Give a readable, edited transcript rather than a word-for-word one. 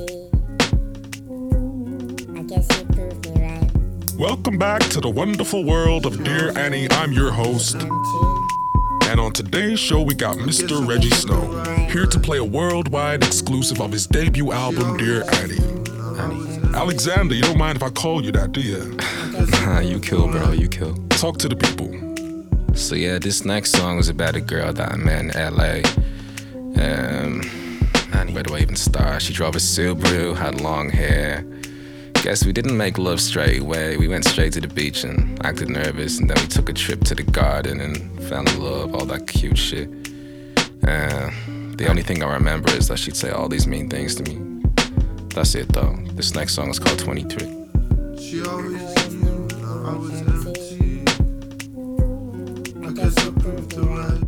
I guess you proved me right. Welcome back to the wonderful world of Dear Annie. I'm your host. And on today's show, we got Mr. Reggie Snow, here to play a worldwide exclusive of his debut album, Dear Annie. Alexander, you don't mind if I call you that, do you? Nah, you kill, bro, you kill. Talk to the people. So yeah, this next song is about a girl that I met in LA. Where do I even start? She drove a Subaru, had long hair. Guess we didn't make love straight away. We went straight to the beach and acted nervous, and then we took a trip to the garden and fell in love, all that cute shit. The only thing I remember is that she'd say all these mean things to me. That's it though. This next song is called 23. She always knew I was empty. I guess I proved her right.